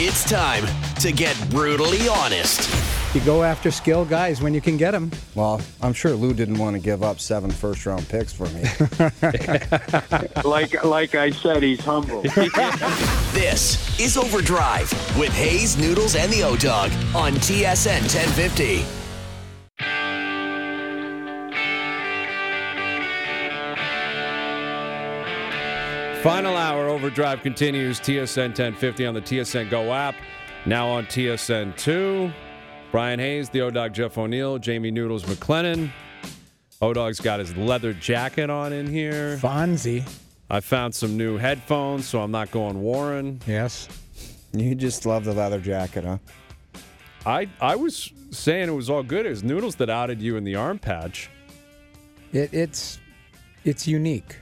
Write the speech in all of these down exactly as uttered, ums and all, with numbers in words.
It's time to get brutally honest. You go after skill guys when you can get them. Well, I'm sure Lou didn't want to give up seven first-round picks for me. like like I said, he's humble. This is Overdrive with Hayes, Noodles, and the O-Dog on T S N ten fifty. Final hour, Overdrive continues. T S N ten fifty on the T S N Go app. Now on T S N two. Brian Hayes, the O-Dog Jeff O'Neill, Jamie Noodles McLennan. O-Dog's got his leather jacket on in here. Fonzie. I found some new headphones, so I'm not going Warren. Yes. You just love the leather jacket, huh? I I was saying it was all good. It was Noodles that outed you in the arm patch. It, it's it's unique.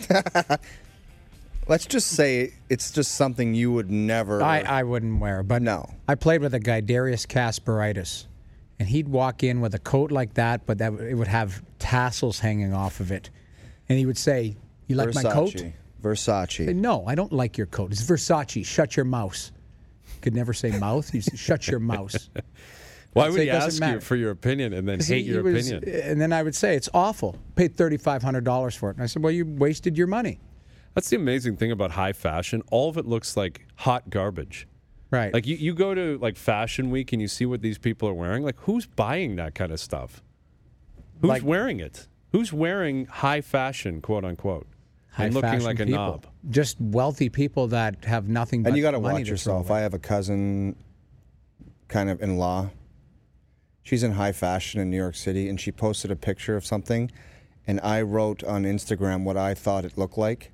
Let's just say it's just something you would never... I, I wouldn't wear, but No. I played with a guy, Darius Kasparaitis, and he'd walk in with a coat like that, but that it would have tassels hanging off of it, and he would say, "You like Versace. my coat?" Versace. I say, "No, I don't like your coat. It's Versace. Shut your mouse." Could never say mouth. He said, "Shut your mouse." Why I'd would say he it doesn't ask matter. you for your opinion and then 'Cause hate he- your he was- opinion? And then I would say, "It's awful. Paid thirty-five hundred dollars for it." And I said, "Well, you wasted your money." That's the amazing thing about high fashion. All of it looks like hot garbage. Right. Like you, you go to like Fashion Week and you see what these people are wearing. Like who's buying that kind of stuff? Who's Like- wearing it? Who's wearing high fashion, quote unquote, and looking High-fashion like a people. knob? Just wealthy people that have nothing but And you got to money watch to yourself. throw away. I have a cousin, kind of in-law. She's in high fashion in New York City, and she posted a picture of something, and I wrote on Instagram what I thought it looked like,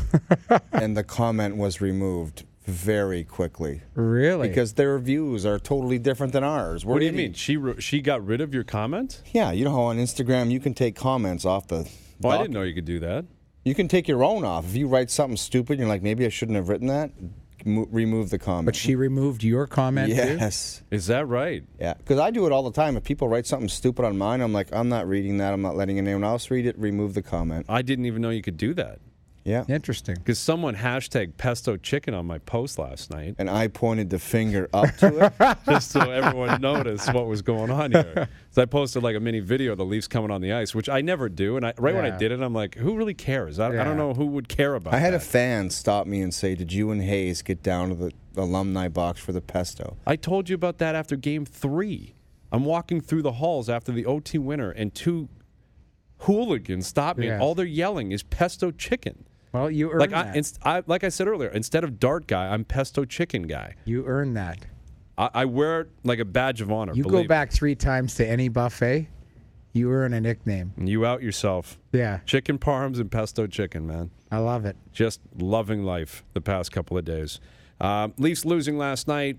and the comment was removed very quickly. Really? Because their views are totally different than ours. We're What do you idiots. mean? She ro- she got rid of your comment? Yeah, you know how on Instagram you can take comments off the. Well, I doc- didn't know you could do that. You can take your own off. If you write something stupid, you're like, maybe I shouldn't have written that. Mo- remove the comment. But she removed your comment too? Yes. Is that right? Yeah, because I do it all the time. If people write something stupid on mine, I'm like, I'm not reading that. I'm not letting anyone else read it. Remove the comment. I didn't even know you could do that. Yeah. Interesting. Because someone hashtag pesto chicken on my post last night, And I pointed the finger up to it. just so everyone noticed what was going on here. So I posted like a mini video of the Leafs coming on the ice, which I never do. And I, right when I Yeah. did it, I'm like, who really cares? I, I Yeah. don't know who would care about I had a that. fan stop me and say, did you and Hayes get down to the alumni box for the pesto? I told you about that after game three. I'm walking through the halls after the O T winner, and two hooligans stop me, Yeah. and all they're yelling is pesto chicken. Well, you earned Like I, that. inst- I, like I said earlier, instead of dart guy, I'm pesto chicken guy. you earned that. I, I wear it like a badge of honor. You go believe back three times to any buffet, you earn a nickname. me. You out yourself. Yeah, Chicken parms and pesto chicken, man. I love it. Just loving life the past couple of days. Um, Leafs losing last night.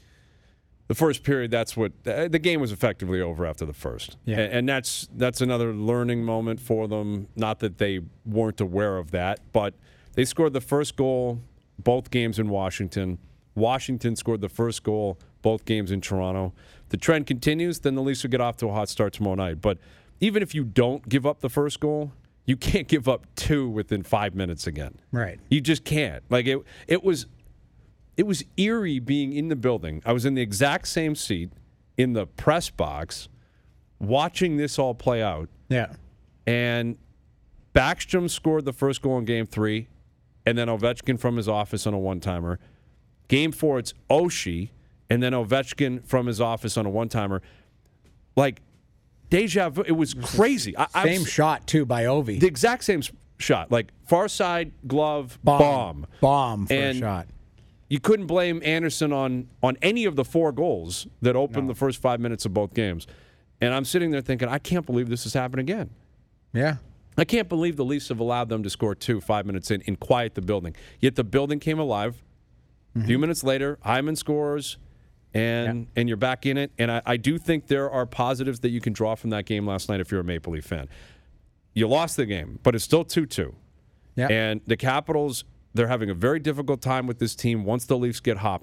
The first period, that's what uh, the game was effectively over after the first, Yeah. and, and that's that's another learning moment for them. Not that they weren't aware of that, but they scored the first goal both games in Washington. Washington scored the first goal both games in Toronto. The trend continues, then the Leafs will get off to a hot start tomorrow night. But even if you don't give up the first goal, you can't give up two within five minutes again. Right. You just can't. Like it, it was. It was eerie being in the building. I was in the exact same seat in the press box watching this all play out. Yeah. And Backstrom scored the first goal in game three, and then Ovechkin from his office on a one-timer. Game four, it's Oshie, and then Ovechkin from his office on a one-timer. Like, deja vu. It was crazy. I, I Same was- shot, too, by Ovi. The exact same s- shot. Like, far side, glove, bomb. Bomb for And a shot. You couldn't blame Anderson on on any of the four goals that opened No. the first five minutes of both games. And I'm sitting there thinking, I can't believe this has happened again. Yeah. I can't believe the Leafs have allowed them to score two five minutes in and quiet the building. Yet the building came alive. A few minutes later, Hyman scores, and and you're back in it. And I, I do think there are positives that you can draw from that game last night if you're a Maple Leaf fan. You lost the game, but it's still two two. Yeah. And the Capitals, they're having a very difficult time with this team once the Leafs get hopping.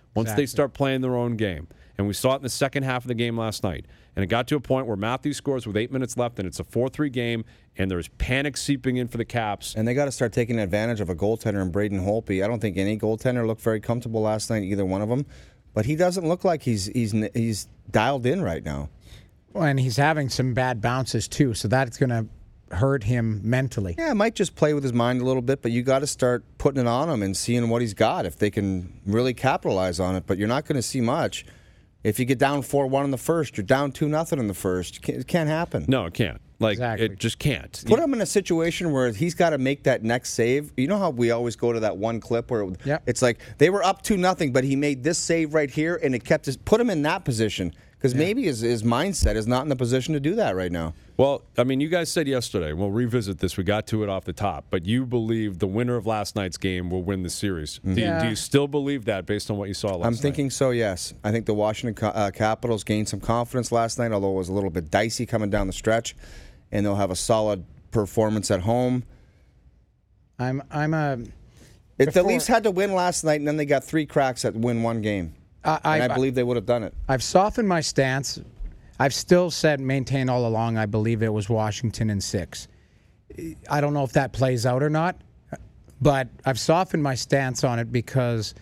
once Exactly. they start playing their own game. And we saw it in the second half of the game last night. And it got to a point where Matthews scores with eight minutes left, and it's a four three game, and there's panic seeping in for the Caps. And they got to start taking advantage of a goaltender in Braden Holtby. I don't think any goaltender looked very comfortable last night, either one of them. But he doesn't look like he's he's he's dialed in right now. Well, and he's having some bad bounces, too, so that's going to hurt him mentally. Yeah, it might just play with his mind a little bit, but you got to start putting it on him and seeing what he's got, if they can really capitalize on it. But you're not going to see much. If you get down four one in the first, you're down two nothing in the first. It can't happen. No, it can't. Like, Exactly. it just can't. Put him in a situation where he's got to make that next save. You know how we always go to that one clip where Yep. it's like they were up two nothing, but he made this save right here, and it kept his. Put him in that position because maybe his, his mindset is not in the position to do that right now. Well, I mean, you guys said yesterday, we'll revisit this, we got to it off the top, but you believe the winner of last night's game will win the series. Do, you, Yeah. do you still believe that based on what you saw last I'm night? thinking so, yes. I think the Washington Ca- uh, Capitals gained some confidence last night, although it was a little bit dicey coming down the stretch, and they'll have a solid performance at home. I'm I'm a. If the Before- Leafs had to win last night, and then they got three cracks at win one game, I, I, and I believe they would have done it. I've softened my stance. I've still said, maintained all along, I believe it was Washington in six. I don't know if that plays out or not, but I've softened my stance on it because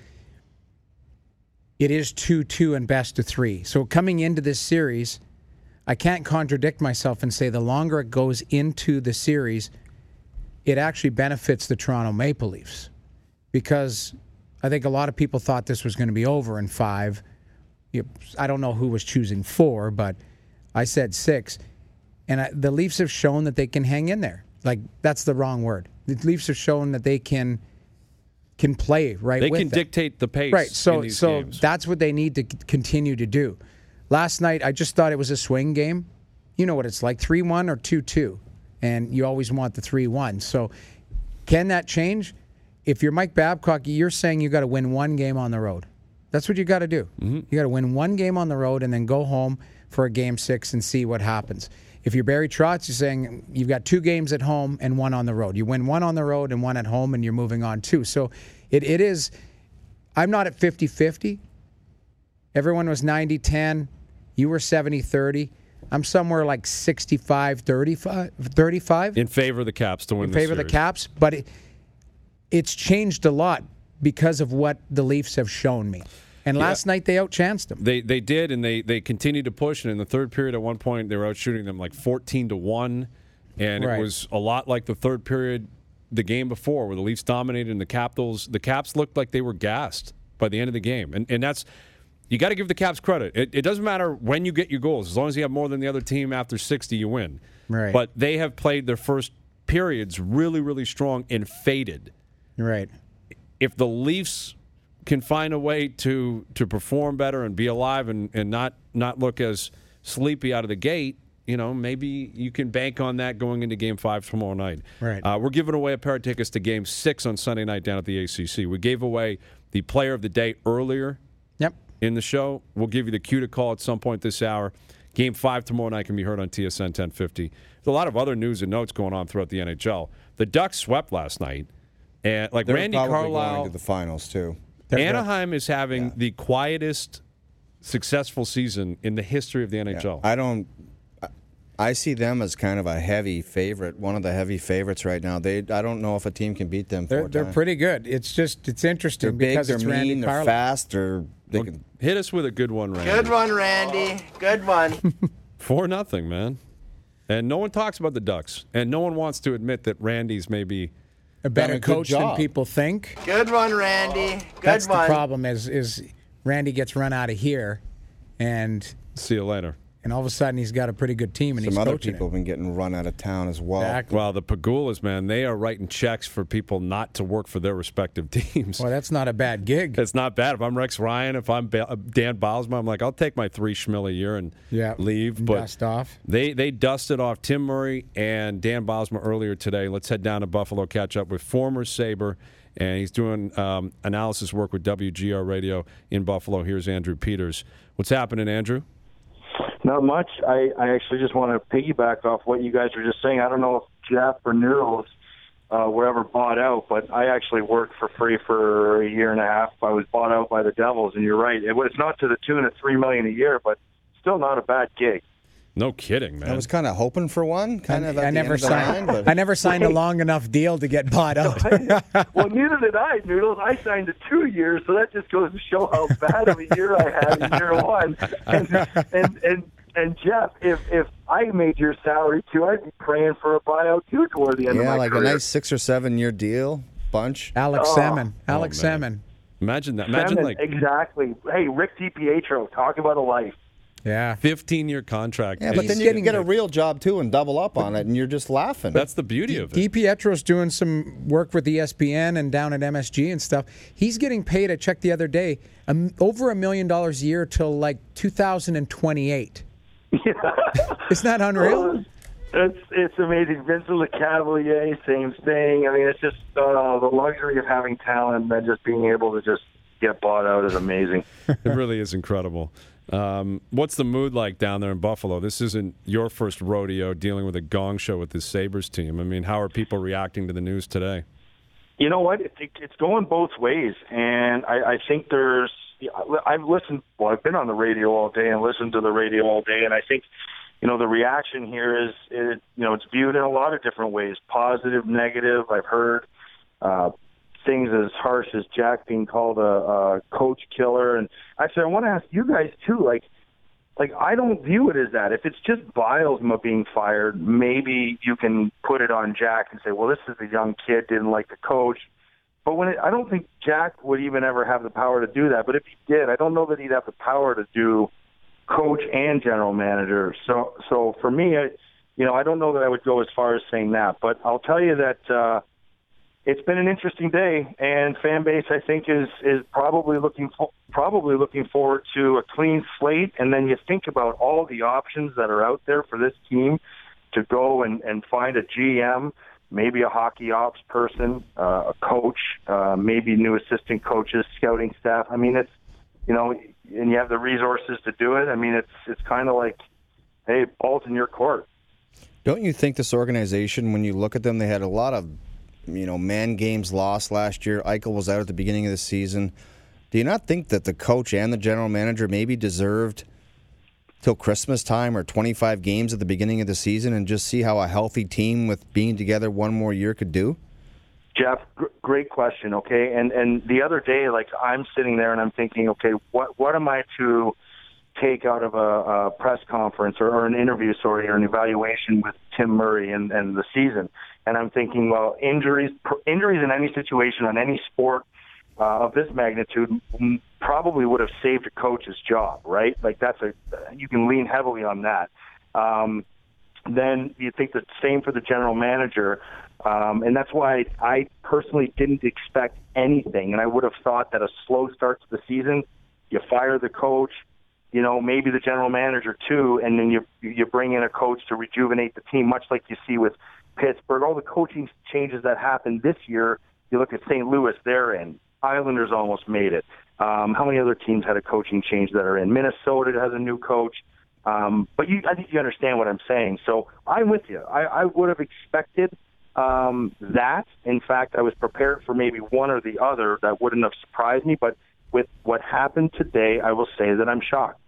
it is two two and best of three. So coming into this series, I can't contradict myself and say the longer it goes into the series, it actually benefits the Toronto Maple Leafs because I think a lot of people thought this was going to be over in five. You know, I don't know who was choosing four, but I said six. And I, the Leafs have shown that they can hang in there. Like, that's the wrong word. The Leafs have shown that they can can play right They with can them. dictate the pace Right, so in these so games. that's what they need to c- continue to do. Last night, I just thought it was a swing game. You know what it's like, three one or two two, and you always want the three one. So can that change? If you're Mike Babcock, you're saying you got to win one game on the road. That's what you got to do. Mm-hmm. You got to win one game on the road and then go home for a game six and see what happens. If you're Barry Trotz, you're saying you've got two games at home and one on the road. You win one on the road and one at home, and you're moving on too. So it, it is, I'm not at fifty-fifty. Everyone was ninety ten. You were seventy thirty. I'm somewhere like sixty-five thirty-five. thirty-five in favor of the Caps to win in the favor of the series. Caps, but it, it's changed a lot because of what the Leafs have shown me. And last night they outchanced them. They they did, and they, they continued to push. And in the third period, at one point, they were out shooting them like fourteen to one, and Right. it was a lot like the third period the game before, where the Leafs dominated and the Capitals. The Caps looked like they were gassed by the end of the game, and and that's you got to give the Caps credit. It, it doesn't matter when you get your goals, as long as you have more than the other team after sixty, you win. Right. But they have played their first periods really really strong and faded. Right. If the Leafs can find a way to to perform better and be alive and, and not not look as sleepy out of the gate, you know, maybe you can bank on that going into Game Five tomorrow night. Right. Uh, we're giving away a pair of tickets to Game Six on Sunday night down at the A C C. We gave away the Player of the Day earlier Yep. in the show. We'll give you the cue to call at some point this hour. Game Five tomorrow night can be heard on T S N ten fifty. There's a lot of other news and notes going on throughout the N H L. The Ducks swept last night, and like They're Randy probably Carlisle. going to the finals too. They're- Anaheim is having Yeah. the quietest successful season in the history of the N H L. I don't. I- I see them as kind of a heavy favorite, one of the heavy favorites right now. They, I don't know if a team can beat them. They're, four they're times. pretty good. It's just, it's interesting They're big. because They're it's mean. Randy They're Carlisle. fast. They're they can. Hit us with a good one, Randy. Good one, Randy. Good one. Four nothing, man. And no one talks about the Ducks, and no one wants to admit that Randy's maybe. A better Done a good coach than job. people think. Good one, Randy. Good That's one. the problem. Is is Randy gets run out of here, and See you later. and all of a sudden he's got a pretty good team, and Some he's other coaching people it. have been getting run out of town as well. Exactly. Well, the Pagulas, man, they are writing checks for people not to work for their respective teams. Well, that's not a bad gig. It's not bad. If I'm Rex Ryan, if I'm ba- Dan Bylsma, I'm like, I'll take my three schmil a year and Yeah, leave. and But dust off. They they dusted off Tim Murray and Dan Bylsma earlier today. Let's head down to Buffalo, catch up with former Sabre, and he's doing um, analysis work with W G R Radio in Buffalo. Here's Andrew Peters. What's happening, Andrew? Not much. I, I actually just want to piggyback off what you guys were just saying. I don't know if Jeff or Noodles uh, were ever bought out, but I actually worked for free for a year and a half. I was bought out by the Devils, and you're right. It was not to the tune of three million dollars a year, but still not a bad gig. No kidding, man. I was kind of hoping for one. Kind I, of. At I the never end of the signed. line, but... I never signed a long enough deal to get bought out. Well, neither did I, Noodles. I signed to two years, so that just goes to show how bad of a year I had in year one. And and and, and Jeff, if if I made your salary too, I'd be praying for a buyout too toward the end yeah, of my like career. a nice six or seven year deal, bunch. Alex Oh. Salmon. Alex Oh, man. Salmon. Imagine that. Imagine Seven, like exactly. Hey, Rick DiPietro, talk about a life. Yeah. fifteen-year contract. Yeah, and but he's then you can getting get a like- real job too and double up on it, and you're just laughing. That's the beauty of it. DiPietro's doing some work with E S P N and down at M S G and stuff. He's getting paid, I checked the other day, um, over a million dollars a year till like two thousand twenty-eight. Yeah. Isn't that unreal? It's it's amazing. Vincent LeCavalier, same thing. I mean, it's just uh, the luxury of having talent and then just being able to just get bought out is amazing. It really is incredible. Um, what's the mood like down there in Buffalo? This isn't your first rodeo dealing with a gong show with this Sabres team. I mean, how are people reacting to the news today? You know what? It, it's going both ways, and I, I think there's. I've listened. Well, I've been on the radio all day and listened to the radio all day, and I think, you know, the reaction here is, it, you know, it's viewed in a lot of different ways: positive, negative. I've heard uh, things as harsh as Jack being called a, a coach killer, and actually, I want to ask you guys too. Like, like I don't view it as that. If it's just Bylsma being fired, maybe you can put it on Jack and say, well, this is a young kid, didn't like the coach. But when it, I don't think Jack would even ever have the power to do that. But if he did, I don't know that he'd have the power to do coach and general manager. So, so for me, I, you know, I don't know that I would go as far as saying that. But I'll tell you that uh, it's been an interesting day, and fan base, I think, is is probably looking fo- probably looking forward to a clean slate. And then you think about all the options that are out there for this team to go and, and find a G M. Maybe a hockey ops person, uh, a coach, uh, maybe new assistant coaches, scouting staff. I mean, it's, you know, and you have the resources to do it. I mean, it's it's kind of like, hey, ball's in your court. Don't you think this organization, when you look at them, they had a lot of, you know, man games lost last year. Eichel was out at the beginning of the season. Do you not think that the coach and the general manager maybe deserved till Christmas time or twenty-five games at the beginning of the season and just see how a healthy team with being together one more year could do? Jeff, gr- great question. Okay, and and the other day, like I'm sitting there and I'm thinking, okay, what what am I to take out of a, a press conference or, or an interview, sorry, or an evaluation with Tim Murray and, and the season? And I'm thinking, well, injuries injuries in any situation on any sport uh, of this magnitude probably would have saved a coach's job, right? Like that's a you can lean heavily on that. Um, then you think the same for the general manager. Um, and that's why I personally didn't expect anything. And I would have thought that a slow start to the season, you fire the coach, you know, maybe the general manager too, and then you you bring in a coach to rejuvenate the team, much like you see with Pittsburgh. All the coaching changes that happened this year, you look at Saint Louis, they're in. Islanders almost made it. Um, how many other teams had a coaching change that are in? Minnesota has a new coach. Um, but you, I think you understand what I'm saying. So I'm with you. I, I would have expected um, that. In fact, I was prepared for maybe one or the other. That wouldn't have surprised me. But with what happened today, I will say that I'm shocked.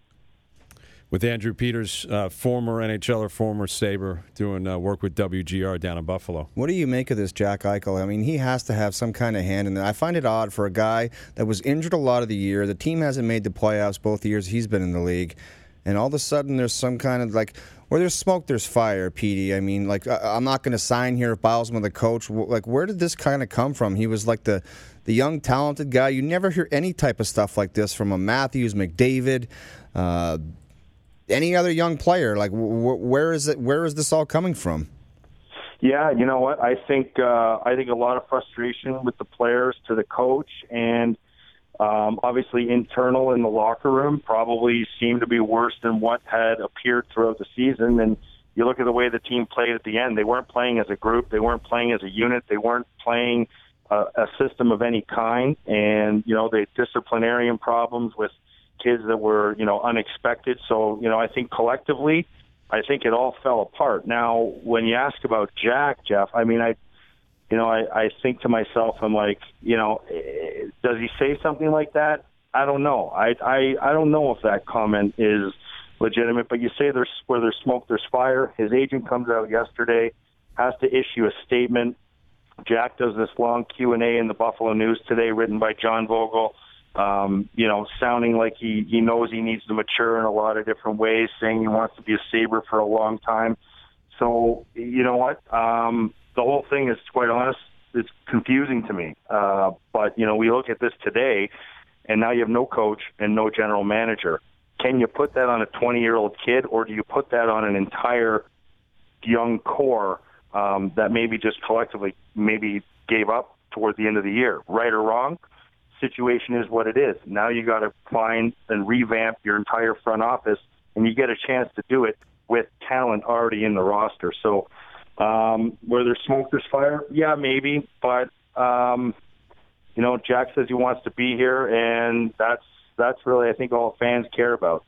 With Andrew Peters, uh, former N H L er, former Sabre, doing uh, work with W G R down in Buffalo. What do you make of this Jack Eichel? I mean, he has to have some kind of hand in that. I find it odd for a guy that was injured a lot of the year. The team hasn't made the playoffs both years he's been in the league. And all of a sudden there's some kind of like, where there's smoke, there's fire, Petey. I mean, like, I'm not going to sign here if Bylsma the coach. Like, where did this kind of come from? He was like the, the young, talented guy. You never hear any type of stuff like this from a Matthews, McDavid, uh, any other young player. Like, wh- where is it? Where is this all coming from? Yeah, you know what? I think uh, I think a lot of frustration with the players to the coach, and um, obviously internal in the locker room probably seemed to be worse than what had appeared throughout the season. And you look at the way the team played at the end; they weren't playing as a group, they weren't playing as a unit, they weren't playing uh, a system of any kind. And you know, the disciplinarian problems with kids that were, you know, unexpected. So, you know, I think collectively, I think it all fell apart. Now, when you ask about Jack, Jeff, I mean, I, you know, I, I think to myself, I'm like, you know, does he say something like that? I don't know. I, I, I don't know if that comment is legitimate, but you say there's where there's smoke, there's fire. His agent comes out yesterday, has to issue a statement. Jack does this long Q and A in the Buffalo News today, written by John Vogel, um, you know, sounding like he, he knows he needs to mature in a lot of different ways, saying he wants to be a Sabre for a long time. So, you know what? Um, the whole thing is, quite honest, it's confusing to me. Uh, but, you know, we look at this today, and now you have no coach and no general manager. Can you put that on a twenty-year-old kid, or do you put that on an entire young core um, that maybe just collectively maybe gave up toward the end of the year? Right or wrong, situation is what it is. Now you got to find and revamp your entire front office, and you get a chance to do it with talent already in the roster. So um, where there's smoke, there's fire. Yeah, maybe, but um, you know, Jack says he wants to be here, and that's that's really, I think, all fans care about.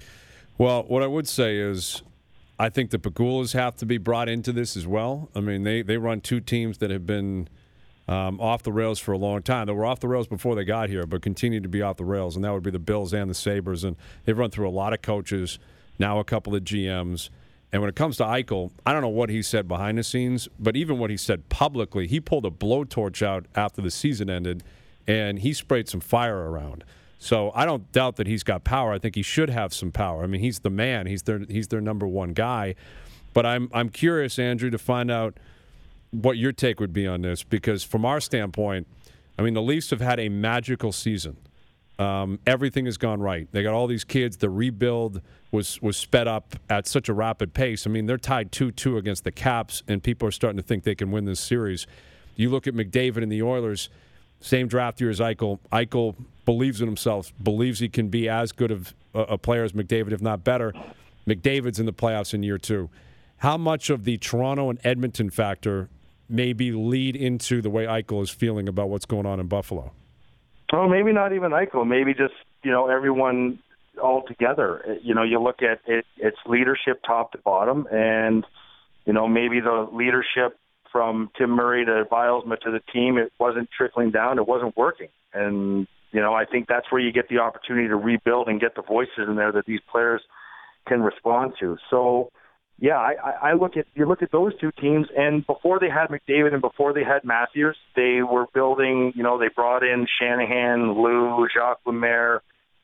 Well, what I would say is I think the Pegulas have to be brought into this as well. I mean, they, they run two teams that have been um, off the rails for a long time. They were off the rails before they got here, but continue to be off the rails, and that would be the Bills and the Sabres. And they've run through a lot of coaches, now a couple of G Ms. And when it comes to Eichel, I don't know what he said behind the scenes, but even what he said publicly, he pulled a blowtorch out after the season ended, and he sprayed some fire around. So I don't doubt that he's got power. I think he should have some power. I mean, he's the man. He's their he's their number one guy. But I'm I'm curious, Andrew, to find out what your take would be on this, because from our standpoint, I mean, the Leafs have had a magical season. Um, everything has gone right. They got all these kids. The rebuild was was sped up at such a rapid pace. I mean, they're tied two two against the Caps, and people are starting to think they can win this series. You look at McDavid and the Oilers, same draft year as Eichel. Eichel believes in himself, believes he can be as good of a, a player as McDavid, if not better. McDavid's in the playoffs in year two. How much of the Toronto and Edmonton factor maybe lead into the way Eichel is feeling about what's going on in Buffalo? Well, maybe not even Eichel. Maybe just, you know, everyone all together. You know, you look at it, it's leadership top to bottom, and, you know, maybe the leadership from Tim Murray to Bilesma to the team, it wasn't trickling down. It wasn't working. And, you know, I think that's where you get the opportunity to rebuild and get the voices in there that these players can respond to. So, yeah, I, I look at you look at those two teams, and before they had McDavid and before they had Matthews, they were building. You know, they brought in Shanahan, Lou, Jacques Lemaire.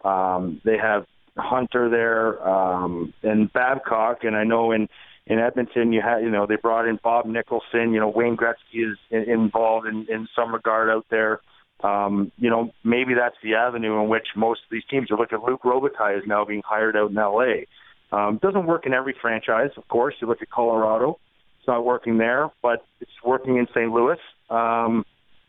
Um, they have Hunter there um, and Babcock, and I know in, in Edmonton you had you know they brought in Bob Nicholson. You know, Wayne Gretzky is in, involved in, in some regard out there. Um, you know, maybe that's the avenue in which most of these teams. You look at Luc Robitaille is now being hired out in L A. Um, doesn't work in every franchise, of course. You look at Colorado, it's not working there, but it's working in Saint Louis. Um,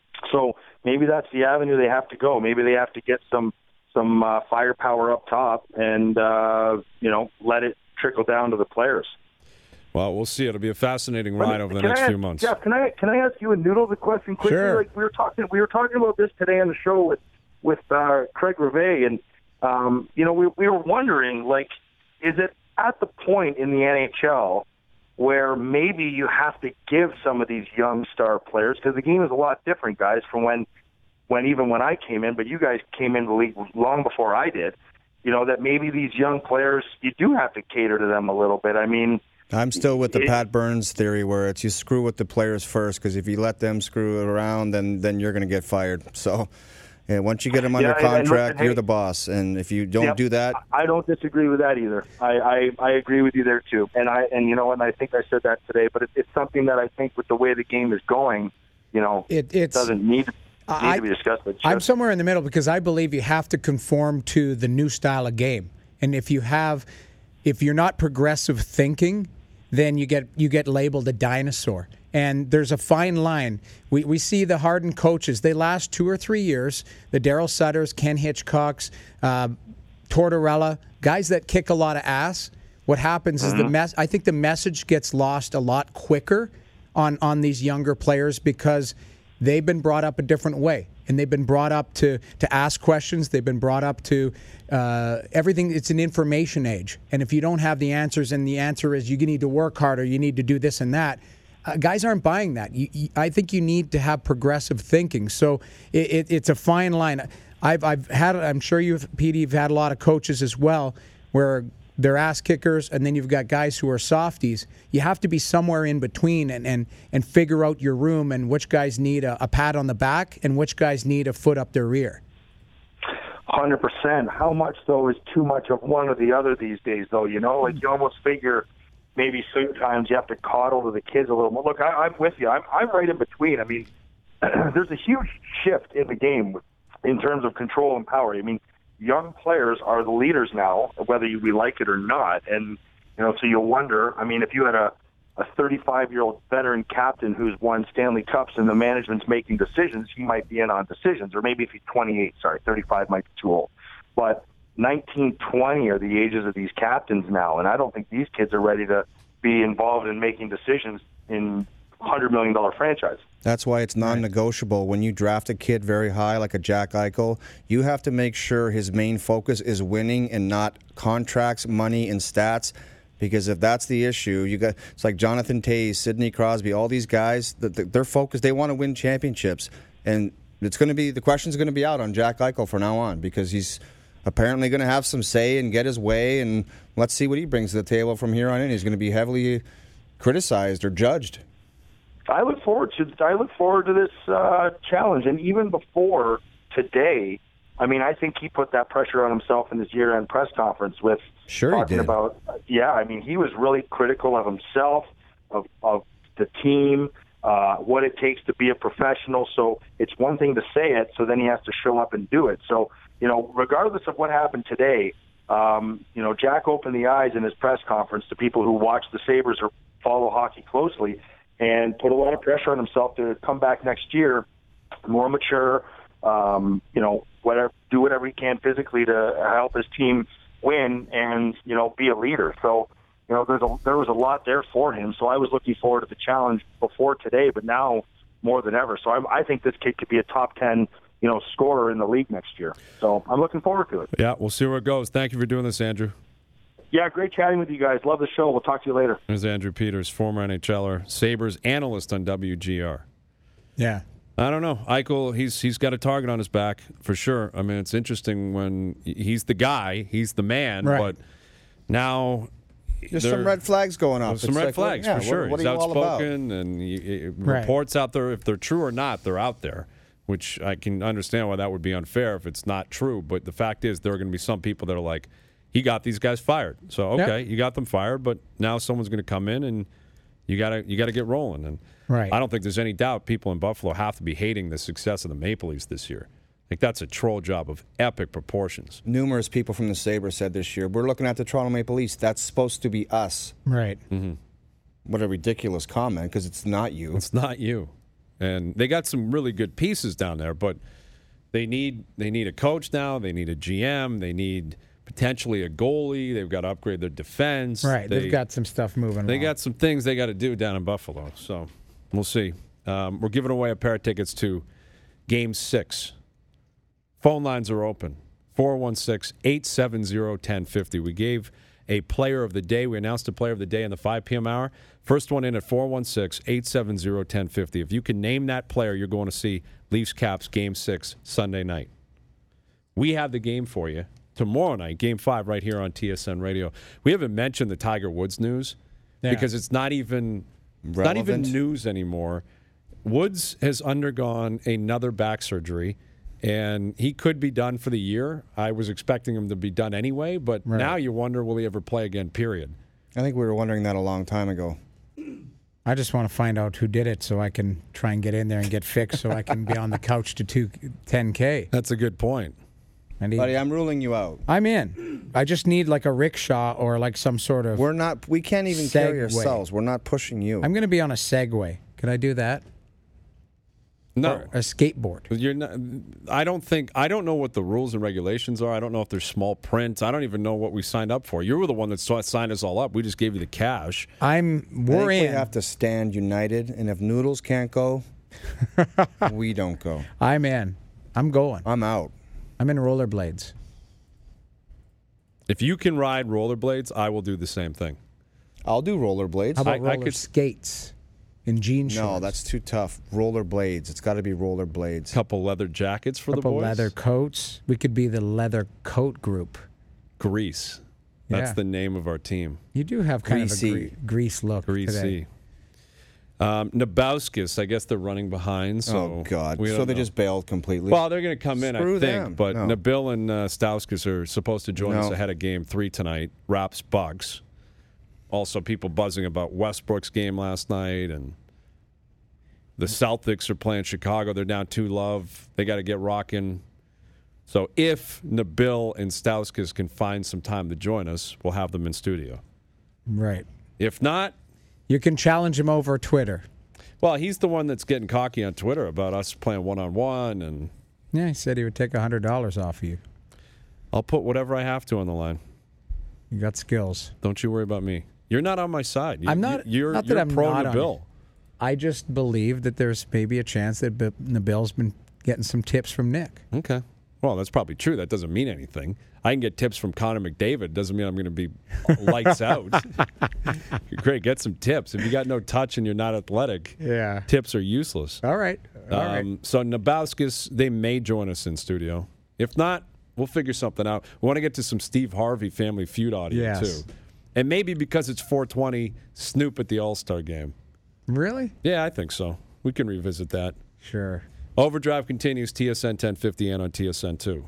so maybe that's the avenue they have to go. Maybe they have to get some some uh, firepower up top and uh, you know let it trickle down to the players. Well, we'll see. It'll be a fascinating ride over the next ask, few months. Jeff, can I can I ask you a Noodles a question quickly? Sure. Like we were talking we were talking about this today on the show with with uh, Craig Rivet, and um, you know we we were wondering, like, is it at the point in the N H L where maybe you have to give some of these young star players, because the game is a lot different, guys, from when when even when I came in, but you guys came in the league long before I did. You know that maybe these young players, you do have to cater to them a little bit. I mean. I'm still with the Pat Burns theory where it's you screw with the players first, because if you let them screw it around, then then you're going to get fired. So yeah, once you get them under yeah, contract, listen, hey, you're the boss. And if you don't yep, do that... I don't disagree with that either. I, I, I agree with you there, too. And, I and you know, and I think I said that today, but it, it's something that I think with the way the game is going, you know, it it's, doesn't need, need I, to be discussed. But I'm somewhere in the middle, because I believe you have to conform to the new style of game. And if you have, if you're not progressive thinking, then you get you get labeled a dinosaur. And there's a fine line. We we see the hardened coaches. They last two or three years. The Darryl Sutters, Ken Hitchcocks, uh, Tortorella, guys that kick a lot of ass. What happens mm-hmm. is the mess. I think the message gets lost a lot quicker on, on these younger players, because they've been brought up a different way. And they've been brought up to, to ask questions. They've been brought up to uh, everything. It's an information age. And if you don't have the answers, and the answer is you need to work harder, you need to do this and that, uh, guys aren't buying that. You, you, I think you need to have progressive thinking. So it, it, it's a fine line. I've I've had. I'm sure you've, Petey, you've had a lot of coaches as well where they're ass kickers, and then you've got guys who are softies. You have to be somewhere in between and and, and figure out your room and which guys need a, a pat on the back and which guys need a foot up their rear. one hundred percent. How much, though, is too much of one or the other these days, though? You know, like you almost figure maybe sometimes you have to coddle to the kids a little more. Look, I, I'm with you. I'm, I'm right in between. I mean, there's a huge shift in the game in terms of control and power. I mean, young players are the leaders now, whether you, we like it or not. And, you know, so you'll wonder, I mean, if you had a, a thirty-five-year-old veteran captain who's won Stanley Cups and the management's making decisions, he might be in on decisions. Or maybe if he's twenty-eight, sorry, thirty-five might be too old. But nineteen, twenty are the ages of these captains now, and I don't think these kids are ready to be involved in making decisions in one hundred million dollars franchise. That's why it's non-negotiable. When you draft a kid very high, like a Jack Eichel, you have to make sure his main focus is winning and not contracts, money, and stats. Because if that's the issue, you got it's like Jonathan Toews, Sidney Crosby, all these guys. They're focused. They want to win championships, and it's going to be the question's going to be out on Jack Eichel from now on because he's apparently going to have some say and get his way. And let's see what he brings to the table from here on in. He's going to be heavily criticized or judged. I look forward to I look forward to this uh, challenge, and even before today, I mean, I think he put that pressure on himself in his year-end press conference with sure talking he did. about. Yeah, I mean, he was really critical of himself, of of the team, uh, what it takes to be a professional. So it's one thing to say it, so then he has to show up and do it. So you know, regardless of what happened today, um, you know, Jack opened the eyes in his press conference to people who watch the Sabres or follow hockey closely, and put a lot of pressure on himself to come back next year more mature, um, you know, whatever, do whatever he can physically to help his team win and, you know, be a leader. So, you know, there's a, there was a lot there for him. So I was looking forward to the challenge before today, but now more than ever. So I, I think this kid could be a top ten, you know, scorer in the league next year. So I'm looking forward to it. Yeah, we'll see where it goes. Thank you for doing this, Andrew. Yeah, great chatting with you guys. Love the show. We'll talk to you later. There's Andrew Peters, former NHLer, Sabres analyst on W G R. Yeah. I don't know. Eichel, he's he's got a target on his back for sure. I mean, it's interesting when he's the guy, he's the man, right. but now there's some red flags going off. Some it's red like, flags yeah, for sure. What, what he's are you outspoken, and he, he, right. reports out there, if they're true or not, they're out there. Which I can understand why that would be unfair if it's not true. But the fact is, there are going to be some people that are like, he got these guys fired. So okay, yep. you got them fired, but now someone's going to come in and you got to you got to get rolling. And right. I don't think there's any doubt people in Buffalo have to be hating the success of the Maple Leafs this year. I think that's a troll job of epic proportions. Numerous people from the Sabres said this year, we're looking at the Toronto Maple Leafs. That's supposed to be us. Right. Mm-hmm. What a ridiculous comment, because it's not you. It's not you. And they got some really good pieces down there, but they need they need a coach now. They need a G M. They need potentially a goalie. They've got to upgrade their defense. Right. They, They've got some stuff moving They along. got some things they got to do down in Buffalo. So we'll see. Um, we're giving away a pair of tickets to Game six. Phone lines are open. four one six, eight seven zero, one zero five zero. We gave a player of the day. We announced a player of the day in the five p.m. hour. First one in at four one six, eight seven zero, one zero five zero. If you can name that player, you're going to see Leafs Caps Game six Sunday night. We have the game for you tomorrow night, Game five, right here on T S N Radio. We haven't mentioned the Tiger Woods news yeah. because it's not even it's not even news anymore. Woods has undergone another back surgery, and he could be done for the year. I was expecting him to be done anyway, but right. now you wonder, will he ever play again, period. I think we were wondering that a long time ago. I just want to find out who did it so I can try and get in there and get fixed so I can be on the couch to two, ten K. That's a good point. He, Buddy, I'm ruling you out. I'm in. I just need like a rickshaw or like some sort of We're not. We can't even Segway. carry ourselves. We're not pushing you. I'm going to be on a Segway. Can I do that? No. Or a skateboard. You're not, I don't think I don't know what the rules and regulations are. I don't know if there's small print. I don't even know what we signed up for. You were the one that signed us all up. We just gave you the cash. I'm we're I think in. We have to stand united, and if Noodles can't go, we don't go. I'm in. I'm going. I'm out. I'm in rollerblades. If you can ride rollerblades, I will do the same thing. I'll do rollerblades. How about I, roller I could, skates? in jean No, shorts. that's too tough. Roller blades. It's got to be roller blades. Couple leather jackets for Couple the boys. leather coats. We could be the leather coat group. Grease. That's Yeah. the name of our team. You do have kind Greasy. of a gre- grease look today. Greasy. Um, Nabauskis, I guess they're running behind. So oh, God. we So don't they know. just bailed completely? Well, they're going to come in, Screw I think. them. But No. Nabil and uh, Stauskas are supposed to join us No. ahead of game three tonight. Raps, Bucks. Also, people buzzing about Westbrook's game last night. And the Celtics are playing Chicago. They're down two love. They got to get rocking. So if Nabil and Stauskas can find some time to join us, we'll have them in studio. Right. If not, You can challenge him over Twitter. well, he's the one that's getting cocky on Twitter about us playing one-on-one, and Yeah, he said he would take one hundred dollars off of you. I'll put whatever I have to on the line. You got skills. Don't you worry about me. You're not on my side. You, I'm not- you- You're, not that you're I'm pro not on Nabil. I just believe that there's maybe a chance that B- Nabil's been getting some tips from Nick. Okay. Well, that's probably true. That doesn't mean anything. I can get tips from Connor McDavid. Doesn't mean I'm going to be lights out. Great, get some tips. If you got no touch and you're not athletic, Yeah. tips are useless. All right. All right. Um, so Nabauskis, they may join us in studio. If not, we'll figure something out. We want to get to some Steve Harvey Family Feud audio Yes. too, and maybe because it's four twenty, Snoop at the All Star game. Really? Yeah, I think so. We can revisit that. Sure. Overdrive continues, T S N ten fifty and on T S N two.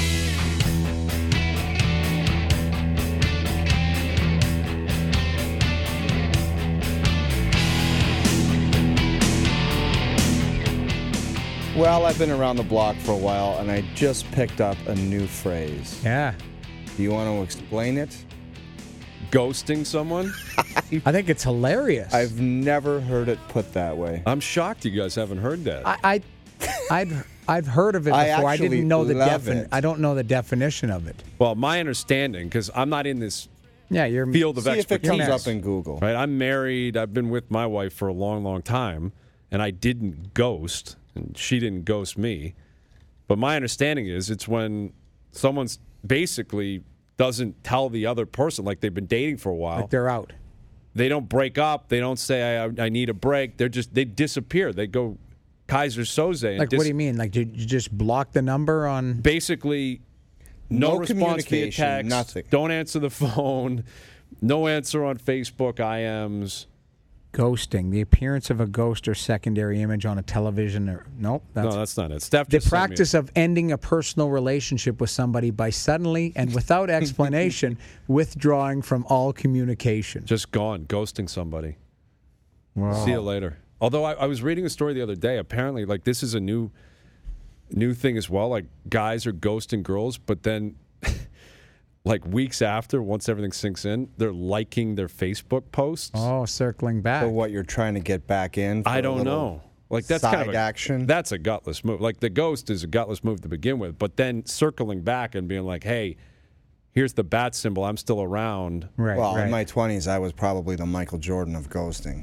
Well, I've been around the block for a while, and I just picked up a new phrase. Yeah. Do you want to explain it? Ghosting someone? I think it's hilarious. I've never heard it put that way. I'm shocked you guys haven't heard that. I, I I'd I've heard of it I before. I, actually didn't know the love defin- it. I don't know the definition of it. well, my understanding, because I'm not in this Yeah, you're field of See if it expertise. comes up in Google. Right, I'm married. I've been with my wife for a long, long time, and I didn't ghost, and she didn't ghost me. But my understanding is it's when someone's basically doesn't tell the other person, like they've been dating for a while. like they're out. They don't break up. They don't say I, I need a break. They're just they disappear. They go Kaiser Soze. And Like dis- what do you mean? Like did you just block the number on? Basically, no, No response via communication, text. nothing. Don't answer the phone. No answer on Facebook I Ms. Ghosting, the appearance of a ghost or secondary image on a television or nope. That's, No, that's not it. Steph the just sent me practice of ending a personal relationship with somebody by suddenly and without explanation withdrawing from all communication. just gone, ghosting somebody. Wow. See you later. Although I, I was reading a story the other day. Apparently, like this is a new, new thing as well. Like guys are ghosting girls, but then, like weeks after, once everything sinks in, they're liking their Facebook posts. Oh, circling back. For what you're trying to get back in? for I a don't little know. Like that's side kind of a, action? That's a gutless move. Like the ghost is a gutless move to begin with, but then circling back and being like, "Hey, here's the bat symbol. I'm still around." Right, Well, right. in my twenties, I was probably the Michael Jordan of ghosting.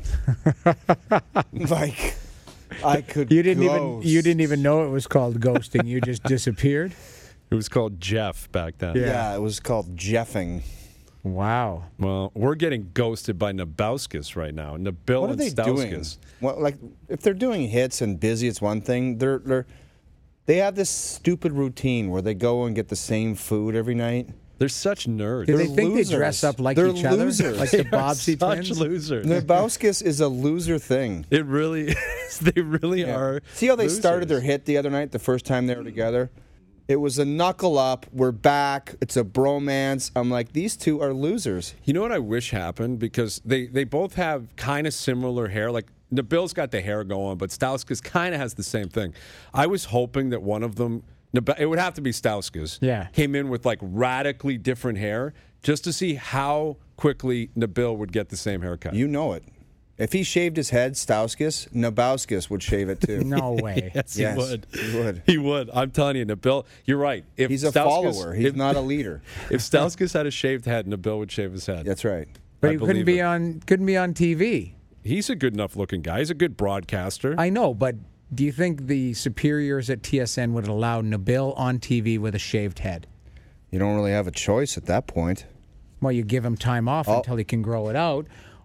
Like, I could. you didn't ghost. even you didn't even know it was called ghosting. You just disappeared. It was called Jeff back then. Yeah. Yeah, it was called jeffing. Wow. Well, we're getting ghosted by Nabauskis right now. Nabil What are and they doing? Stauskas. Well, like, if they're doing hits and busy, it's one thing. They're they're they have this stupid routine where they go and get the same food every night. They're such nerds. Do they They're think losers. they dress up like They're each other? losers. Like the They are Bobbsey such twins? losers. Nabauskis is a loser thing. It really is. They really are. See how they started their losers. hit the other night, the first time they were together? It was a knuckle up. We're back. It's a bromance. I'm like, these two are losers. You know what I wish happened? Because they, they both have kind of similar hair. Like, Nabil's got the hair going, but Stauskas kind of has the same thing. I was hoping that one of them, Nab- it would have to be Stauskas, Yeah. came in with like radically different hair just to see how quickly Nabil would get the same haircut. You know it. If he shaved his head, Stauskas, Nabauskis would shave it too. No way. Yes, he Yes, would. he would. He would. I'm telling you, Nabil, you're right. If He's a Stauskas- follower. He's if, not a leader. If Stauskas had a shaved head, Nabil would shave his head. That's right. But I he couldn't believe be it. on couldn't be on T V. He's a good enough looking guy. He's a good broadcaster. I know, but do you think the superiors at T S N would allow Nabil on T V with a shaved head? You don't really have a choice at that point. Well, you give him time off Oh. until he can grow it out,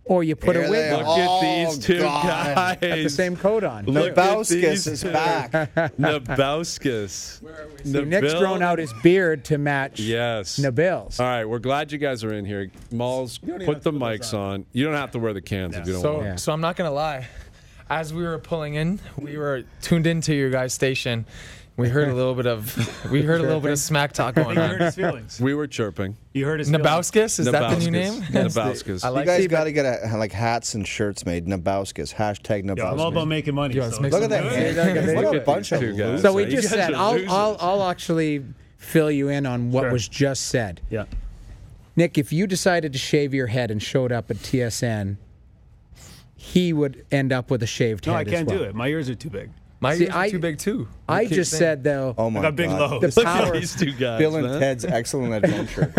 Or you put Here a wig they on. Look are. at Oh, these two God. guys. Got the same coat on. Look at Nabauskas these is two. back. Nabauskas. See, Nick's grown out his beard to match Yes. Nabil's. All right, we're glad you guys are in here. Malls, put the mics on. You don't have to wear the cans if you don't So, want. Yeah. so I'm not gonna lie. As we were pulling in, we were tuned into your guys' station. We heard a little bit of we heard a little bit of smack talk going You heard on. his feelings. We were chirping. You heard his feelings. Nabauskas, is that the new Nabauskas. name? Nabauskas. I You like guys it. got to get a, like hats and shirts made. Nabauskas. Hashtag Yo, I'm all Nabauskas. about making money. Yo, let's so make Look at some that. money. What Look a at bunch these of two guys. losers. So we You just guys said, are I'll, losers. I'll, I'll actually fill you in on what Sure. was just said. Yeah. Nick, if you decided to shave your head and showed up at T S N, he would end up with a shaved No, head I can't as well. do it. My ears are too big. My See, ears I- are too big too. I You keep just saying- said, though, Oh my I got big God. lows. the Look at power. these two guys. Bill and man. Ted's Excellent Adventure.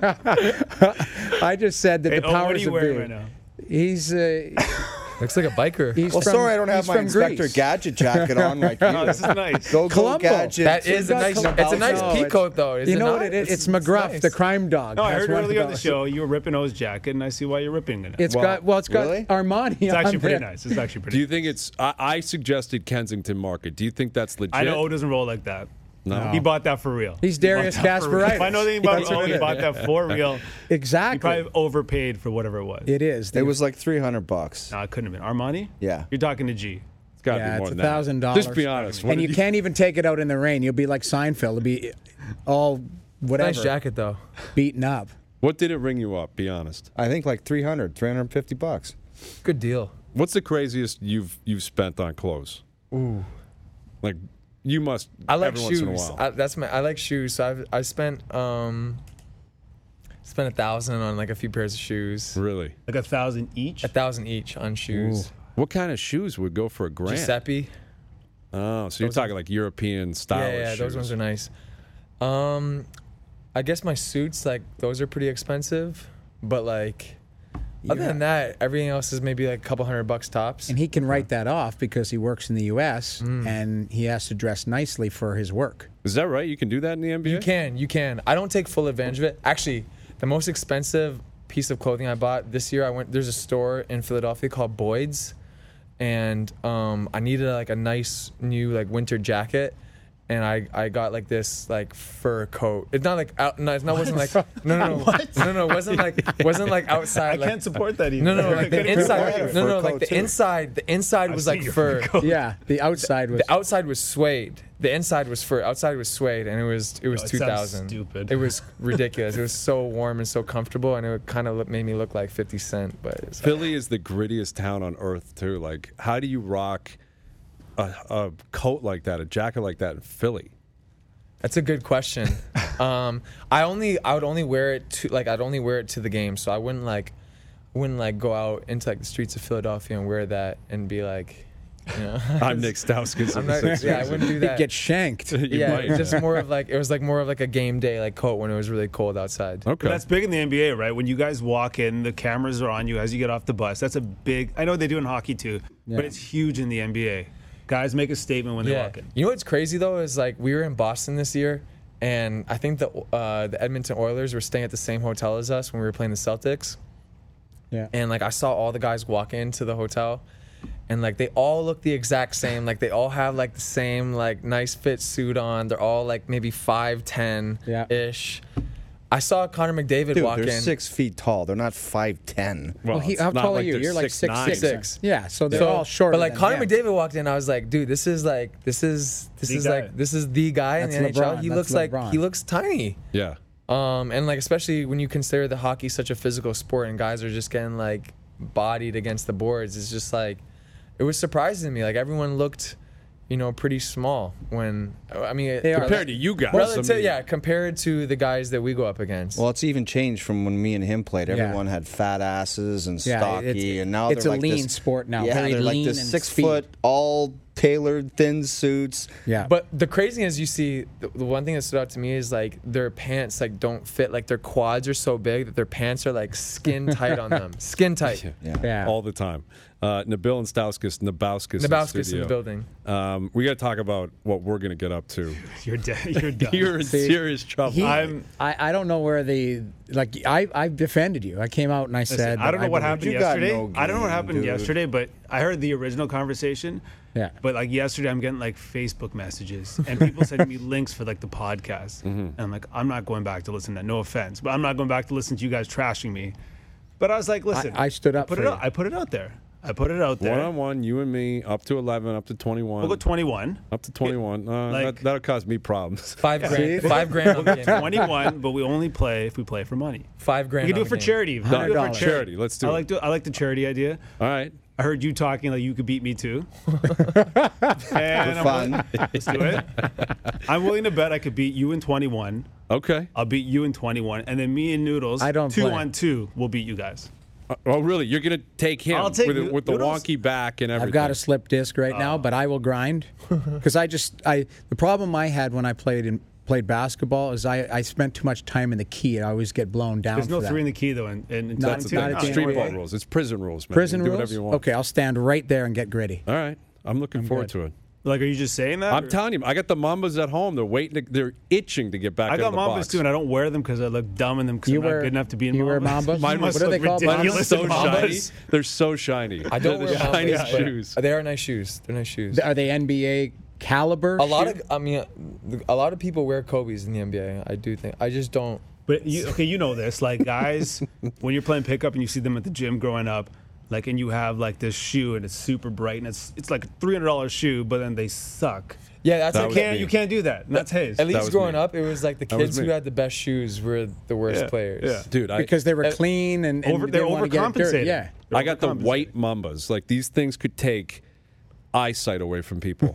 I just said that Hey, the oh, what powers are you of wearing being. right now? He's uh, Looks like a biker. he's Well, from, sorry, I don't have he's my from Inspector Greece. Gadget jacket on like you. Oh, this is nice. Go, go, Columbo. Gadget. That is a nice. Columbo. It's a nice No, pea it's- coat though. Is you it know not? what it is? It's, It's McGruff, nice. the crime dog. No, I That's heard one of earlier on the those. show you were ripping on his jacket, and I see why you're ripping it. It's Well, got well, it's got really? Armani. It's on actually pretty there. nice. It's actually pretty Do you think it's? I, I suggested Kensington Market. Do you think that's legit? I know O doesn't roll like that. No. He bought that for real. He's He bought Darius that for real. Kasparaitis. If I know anything about That's what O, it he is. bought that for real. He Exactly. probably overpaid for whatever it was. It is. It was like three hundred bucks. No, it couldn't have been. Armani? Yeah. You're talking to G. It's got to Yeah, be more it's than a that. thousand dollars. Just be honest. What and did you can't even take it out in the rain. You'll be like Seinfeld. It'll be all whatever Nice jacket though. beaten up. What did it ring you up? Be honest. I think like three hundred, three hundred fifty bucks. Good deal. What's the craziest you've you've spent on clothes? Ooh. Like you must. I like every shoes. Once in a while. I, that's my. I like shoes. So I've I spent um spent a thousand on like a few pairs of shoes. really? Like a thousand each? A thousand each on shoes. What kind of shoes would go for a grand? Giuseppe. Oh, so you're Those talking like European style. Yeah, yeah, those ones are nice. Um, I guess my suits, like those are pretty expensive, but like other than that, everything else is maybe like a couple hundred bucks tops. And he can write that off because he works in the U S Mm. and he has to dress nicely for his work. Is that right? You can do that in the N B A? You can, you can. I don't take full advantage of it. Actually, the most expensive piece of clothing I bought this year, I went. There's a store in Philadelphia called Boyd's, and um, I needed like a nice new like winter jacket, and I, I got like this like fur coat. It's not like out. No, it's not wasn't like no no no no no. It wasn't like wasn't like outside. I like, can't support that either. No, no, no, like the I couldn't inside. afford it. No, no, Fur like the coat, too. inside. The inside was I've like seen your fur. fur coat. Yeah, the outside was. The outside was suede. The inside was fur. Outside was suede, and it was it was Oh, it two sounds thousand. stupid. It was ridiculous. It was so warm and so comfortable, and it kind of made me look like fifty Cent. But it's Philly is the grittiest town on earth too. Like, how do you rock a, a coat like that, a jacket like that in Philly? that's a good question. um, I only I would only wear it to like I'd only wear it to the game, so I wouldn't like wouldn't like go out into like the streets of Philadelphia and wear that and be like, you know. I'm Nick Stauskas. I'm not, yeah, I wouldn't do He'd that. get shanked. You yeah, might. it's just more of like it was like more of like a game day like coat when it was really cold outside. Okay. But that's big in the N B A, right? When you guys walk in, the cameras are on you as you get off the bus. That's a big. I know they do in hockey too, but it's huge in the N B A. Guys make a statement when they Yeah. walk in. You know what's crazy though is like we were in Boston this year, and I think the uh, the Edmonton Oilers were staying at the same hotel as us when we were playing the Celtics. Yeah. And like I saw all the guys walk into the hotel, and like they all look the exact same. Like they all have like the same like nice fit suit on. They're all like maybe five ten Yeah. ish. I saw Connor McDavid Dude, walk they're in. six feet tall. They're not five ten. well, Well, he, it's how not tall like are you? they're You're like six nine. Six. Yeah, so they're So- all short. But like Connor McDavid walked in, I was like, dude, this is like this is this The is guy. like this is the guy That's in the N H L. LeBron. He That's looks LeBron. like he looks tiny. Yeah. Um, and like especially when you consider the hockey such a physical sport and guys are just getting like bodied against the boards, it's just like it was surprising to me. Like everyone looked, you know, pretty small when I mean They are. Compared to you guys. relative, I mean, yeah, compared to the guys that we go up against. Well, it's even changed from when me and him played. Yeah. Everyone had fat asses and Yeah, stocky, it's- and now it's they're a like lean this, sport now, Yeah, very they're like lean this and six speed. foot, all tailored, thin suits. Yeah. But the crazy thing is, you see, the, the one thing that stood out to me is like their pants like don't fit. Like their quads are so big that their pants are like skin tight on them. Skin tight. Yeah. Yeah. all the time. Uh, Nabil and Stauskas, Nabauskas, Nabauskas in, in studio. the building. Um, we got to talk about what we're going to get up to. You're dead. You're done. You're in See, serious trouble. He, I'm- I, I don't know where the like I I defended you. I came out and I Listen, said I don't know what believe- happened You got yesterday. no I don't know what game, happened dude. yesterday, but I heard the original conversation. Yeah. But like yesterday, I'm getting like Facebook messages and people sending me links for like the podcast, and I'm like, I'm not going back to listen to that. No offense, but I'm not going back to listen to you guys trashing me. But I was like, listen, I stood up put for it you. out. I put it out there. I put it out there. One on one, you and me, up to eleven, up to twenty-one. We'll go twenty-one. Up to twenty-one. Uh, Like- that, that'll cause me problems. Five grand. See? Five grand on the game. twenty-one, but we only play if we play for money. Five We grand. can do on it for the game. charity. We can do it for $one hundred dollars. Charity. Let's do I it. like to, I like the charity idea. All right. I heard you talking like you could beat me too. and I'm fun. willing- Let's do it. I'm willing to bet I could beat you in twenty-one. Okay. I'll beat you in twenty-one, and then me and Noodles, I don't two play. on two, will beat you guys. Uh, oh, really? You're going to take him I'll take with, Noo- with the Noodles. wonky back and everything? I've got a slip disc right now, but I will grind because I just I the problem I had when I played in played basketball is I, I spent too much time in the key. I always get blown down. There's no for that. three in the key though, in, in, in Not- twenty-two. not at the No, Street N B A. ball rules. It's prison rules, man. Prison you can rules. do whatever you want. Okay, I'll stand right there and get gritty. All right. I'm looking forward good. to it. Like, are you just saying that? I'm or- telling you, I got the Mambas at home. They're waiting. To, they're itching to get back I into got the Mambas box. too, and I don't wear them because I look dumb in them because You I'm not wear- good enough to be in you wear Mambas. Mambas? Mine What must do they look call Mambas? ridiculous so in shiny. Mambas. They're so shiny. I don't They're wear the Mambas, shiniest but shoes. They are nice shoes. They're nice shoes. Are they N B A caliber? A lot shoe? of, I mean, a lot of people wear Kobe's in the N B A. I do think. I just don't. But you, okay, you know this. Like guys, when you're playing pickup and you see them at the gym growing up, like, and you have like this shoe and it's super bright and it's it's like a three hundred dollars shoe, but then they suck. Yeah, that's That like was Can't me. you can't do that? And that's Hayes. At least was growing me. up, it was like the That was kids who me. had the best shoes were the worst Yeah, players. yeah. Dude, I, because they were Uh, clean and, and Over, they they're didn't wanna get it dirty. overcompensating. Yeah. They're I got the overcompensating. white Mambas. Like, these things could take eyesight away from people.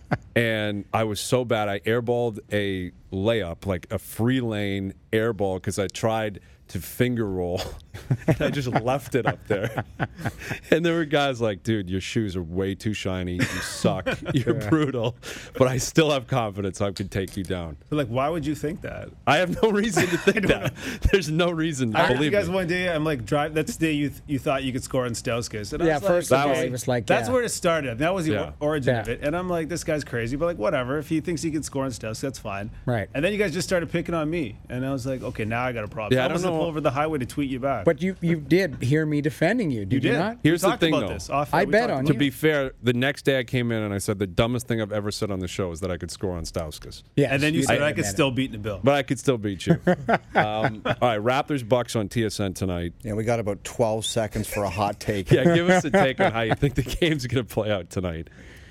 And I was so bad. I airballed a layup, like a free lane airball, because I tried to finger roll and I just left it up there. And there were guys like, dude, your shoes are way too shiny. You suck. You're brutal. But I still have confidence I could take you down. But like, why would you think that? I have no reason to think that. There's no reason. I heard you Believe guys me. one day. I'm like, drive. That's the day you th- you thought you could score on Stauskas. And I Yeah, was first like, of all, okay, it was like, that's yeah. where it started. That was the Yeah. or- origin Yeah. of it. And I'm like, this guy's crazy, but like, whatever. If he thinks he can score on Stauskas, that's fine. Right. And then you guys just started picking on me, and I was like, okay, now I got a problem. Yeah, I I almost don't had to know- pull over the highway to tweet you back. But you you did hear me defending you, did you you, did. not? Here's we the talked thing, about though. This off, I we bet talked on about To you. be fair, the next day I came in and I said the dumbest thing I've ever said on the show is that I could score on Stauskas. Yes, And then you did said I could admit it. still beat Nabil. But I could still beat you. um, all right, Raptors Bucks on T S N tonight. Yeah, we got about twelve seconds for a hot take. Yeah, give us a take on how you think the game's going to play out tonight.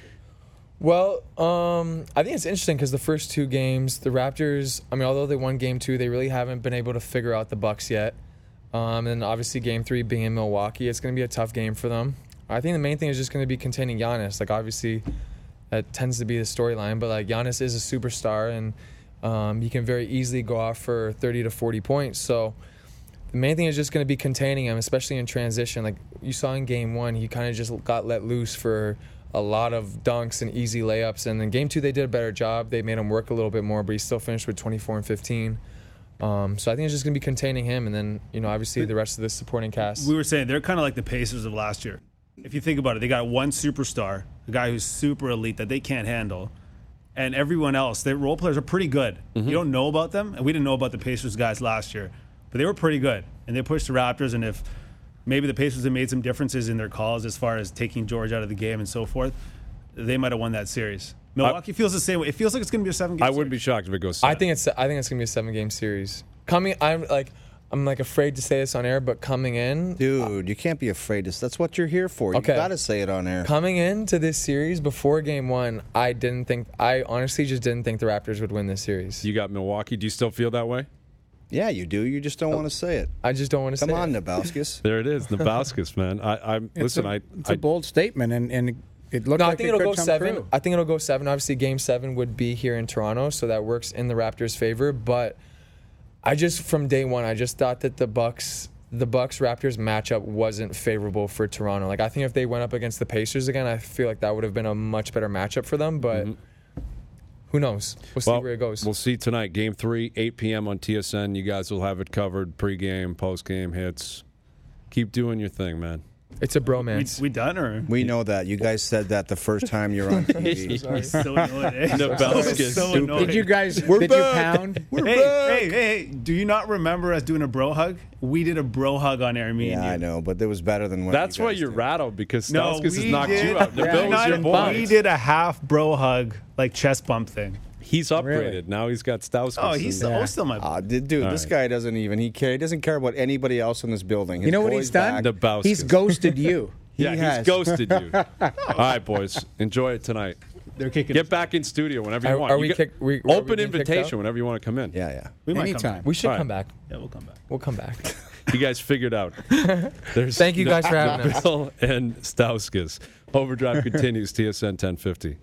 Well, um, I think it's interesting because the first two games, the Raptors, I mean, although they won game two, they really haven't been able to figure out the Bucks yet. Um, and obviously, game three being in Milwaukee, it's going to be a tough game for them. I think the main thing is just going to be containing Giannis. Like, obviously, that tends to be the storyline, but like Giannis is a superstar, and um, he can very easily go off for thirty to forty points. So the main thing is just going to be containing him, especially in transition. Like you saw in game one, he kind of just got let loose for a lot of dunks and easy layups. And in game two, they did a better job. They made him work a little bit more, but he still finished with twenty-four and fifteen. Um, so I think it's just going to be containing him, and then, you know, obviously the rest of the supporting cast. We were saying they're kind of like the Pacers of last year. If you think about it, they got one superstar, a guy who's super elite that they can't handle, and everyone else, their role players are pretty good. Mm-hmm. You don't know about them, and we didn't know about the Pacers guys last year, but they were pretty good, and they pushed the Raptors. And if maybe the Pacers had made some differences in their calls as far as taking George out of the game and so forth, they might have won that series. Milwaukee feels the same way. It feels like it's going to be a seven-game I series. wouldn't be shocked if it goes I seven. think it's I think it's going to be a seven-game series. Coming, I'm like I'm like afraid to say this on air, but coming in, Dude, you can't be afraid to. That's what you're here for. You Okay. got to say it on air. Coming into this series before game one, I didn't think, I honestly just didn't think the Raptors would win this series. You got Milwaukee. Do you still feel that way? Yeah, you do. You just don't want to say it. I just don't want to say Come on, it. Nabauskas. There it is, Nebauskas, man. I, I'm It's listen. a, I, it's I a bold statement, and, and it looked No, like I think it it'll could go come seven. true. I think it'll go seven. Obviously, game seven would be here in Toronto, so that works in the Raptors' favor. But I just, from day one, I just thought that the Bucks the Bucks Raptors matchup wasn't favorable for Toronto. Like I think if they went up against the Pacers again, I feel like that would have been a much better matchup for them. But mm-hmm. who knows? We'll see well, where it goes. We'll see tonight. Game three, eight p.m. on T S N. You guys will have it covered. Pre-game, post-game hits. Keep doing your thing, man. It's a bromance. We, we done or We know that. You guys said that the first time you're on T V. We're so annoyed, eh? Nabelska's so stupid. annoyed. Did you guys? We're did back. you pound? We're Hey, back. hey, hey! Do you not remember us doing a bro hug? We did a bro hug on air, me and Yeah, you. I know, but it was better than what That's you why guys you're did. rattled because No, Stauskas has we knocked did, you out. Yeah, Nabil was not your in boy. bumped. We did a half bro hug, like chest bump thing. He's upgraded. Really? Now he's got Stauskas. Oh, he's and- still, still my Ah, dude, dude, All this right. guy doesn't even he care. He doesn't care about anybody else in this building. His You know what boy's he's done? back. Nabelska's. He's ghosted you. Yeah, He he's has. ghosted you. All right, boys. Enjoy it tonight. They're kicking. Get back in studio whenever you Are- want. are You we get- kick- we- are we open being kicked invitation out? whenever you want to come in. Yeah, yeah. We might come Anytime. back. we should All right. come back. Yeah, we'll come back. We'll come back. You guys figured out. There's Thank you guys for having us. Bill and Stauskas. Overdrive continues. T S N ten fifty.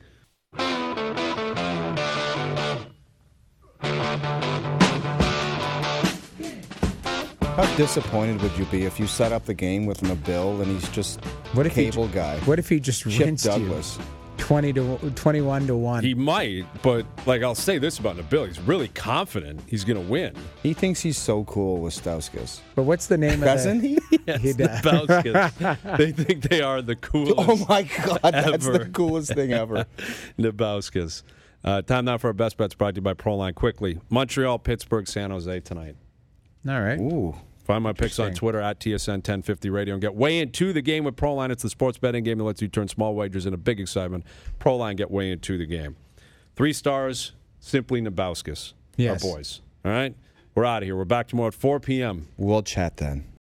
How disappointed would you be if you set up the game with Nabil and he's just What if he cable ju- guy? What if he just Chip rinsed Douglas. you? Twenty to twenty-one to one. He might, but like I'll say this about Nabil, he's really confident he's going to win. He thinks he's so cool with Stauskas. but what's the name Doesn't of the? he? Yes, He the does. Nabauskas. They think they are the coolest. Oh my God, that's Ever. the coolest thing ever. Nabauskas. Uh, time now for our best bets brought to you by Proline. Quickly, Montreal, Pittsburgh, San Jose tonight. All right. Ooh. Find my picks on Interesting. Twitter at T S N ten fifty Radio and get way into the game with Proline. It's the sports betting game that lets you turn small wagers into big excitement. Proline, get way into the game. Three stars, simply Nabauskas. Yes. Our boys. All right? We're out of here. We're back tomorrow at four p.m. We'll chat then.